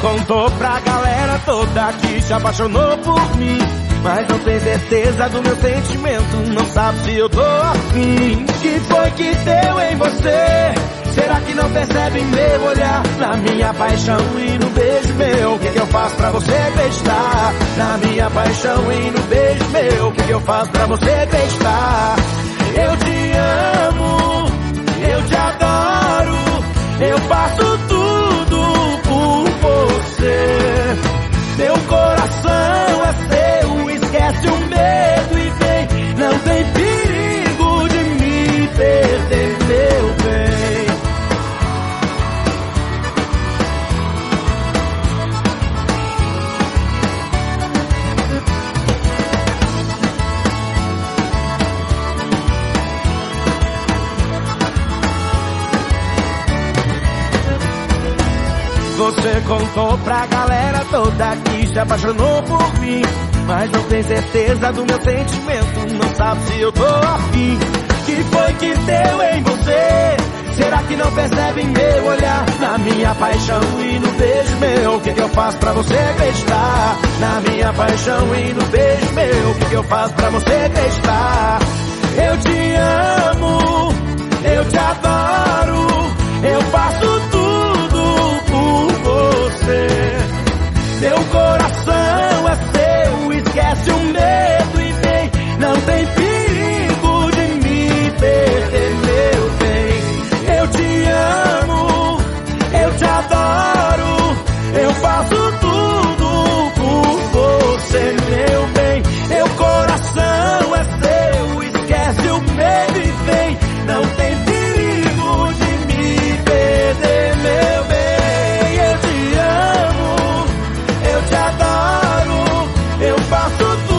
contou pra galera toda que se apaixonou por mim, mas não tem certeza do meu sentimento, não sabe se eu tô afim. Que foi que deu em você? Será que não percebe meu olhar? Na minha paixão e no beijo meu, o que eu faço pra você acreditar? Na minha paixão e no beijo meu, o que eu faço pra você acreditar? Eu te amo, eu te adoro, eu faço tudo por você. Meu coração é seu, esquece o medo e vem. Não tem perigo de me perder, meu bem. Você contou pra galera toda que se apaixonou por mim, mas não tem certeza do meu sentimento, não sabe se eu tô afim. Que foi que deu em você? Será que não percebe meu olhar? Na minha paixão e no beijo meu, o que eu faço pra você acreditar? Na minha paixão e no beijo meu, o que eu faço pra você acreditar? Eu te amo, eu te adoro, eu faço tudo por você. Meu coração é seu, esquece o medo e vem. Não tem perigo de me perder, meu bem. Eu te amo, eu te adoro, eu faço tudo por você, meu bem. Meu coração é seu, esquece o medo e vem. Não tem perigo de me perder, meu bem. Eu te amo, eu te adoro, eu faço tudo